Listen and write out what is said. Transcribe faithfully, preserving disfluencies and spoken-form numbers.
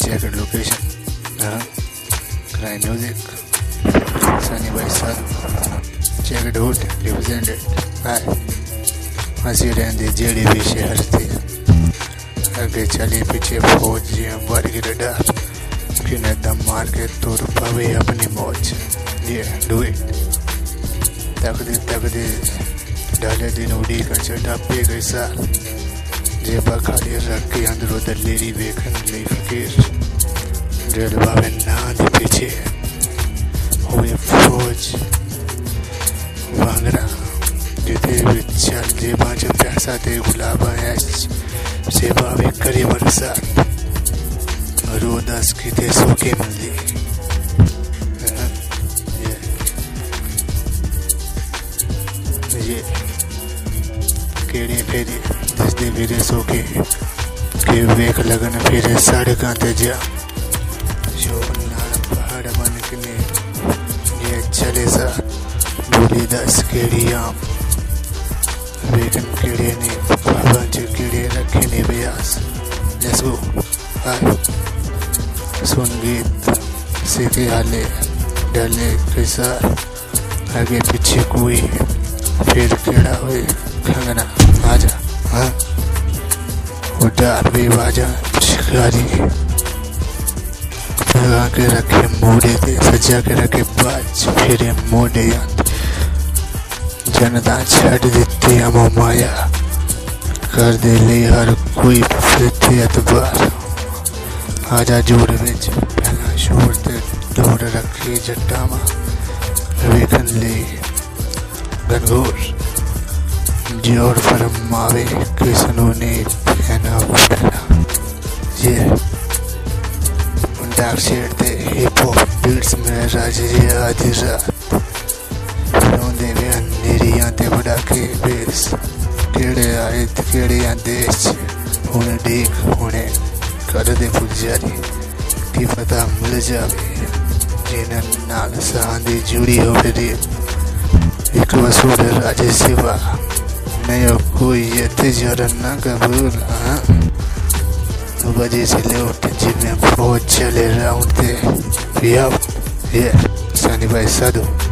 check location. Uh, crime music. Sunny by Sun. Check it hood. Represented. Hi. हंसी रहती जेड़ी भी शहर थी आगे चली पीछे फौज वर्ग डर किने दम मार के तोड़ पावे अपनी मौज ये डू इट तकदीर तकदीर डाले दिन उड़ी कर चढ़ा पे गई साल जेबा खाली रख के अंदरों दलेरी बेखन ली फकीर जेल बावे नाद पीछे हुए फौज वांगरा जिते भी चल जेबा जो पैसा दे गुलाबा है सेवा भी करी बरसात रो दस की दे सो के मिलती ये केड़े फेरे दस दे फेरे सो के के वेख लगन फेरे सड़क ते जा जो नाल पहाड़ बन के ने ये चले सा बोली दस केड़ी आम वेकन केड़े ने बाबा केड़े रखे ने ब्यास लेट्स गो हाय सुन गीत सीखे हाले डले कैसा आगे पीछे कोई फिर केड़ा हुए खंगना आजा हाँ उड़ार भी बाजा शिकारी लगा के रखे मोड़े थे सजा के रखे बाज फिर मोड़े याद जनता छड़ देती हम माया कर दे ले हर कोई फिरते अतबार आजा जोड़ बिच पहला शोर ते डोर रखी जट्टा मा वेखन ले गनगोर जोर फरमावे किसनों ने पहना पहना ये डार्क शेड ते हिप हॉप बीट्स में राजरी आधी रात रोंदे वे अंधेरियां ते बड़ा के बेस केड़े आए ते केड़े देश हुने देख हुने कर दे पुजारी की पता मिल जावे जिनन नाल सांदी जुड़ी हो रे एक वसूल राजे सेवा नयो कोई ये तिजरन ना कबूल हाँ बजे से ले उठे जिनमें बहुत चले राउंड थे ये सनी भाई साधु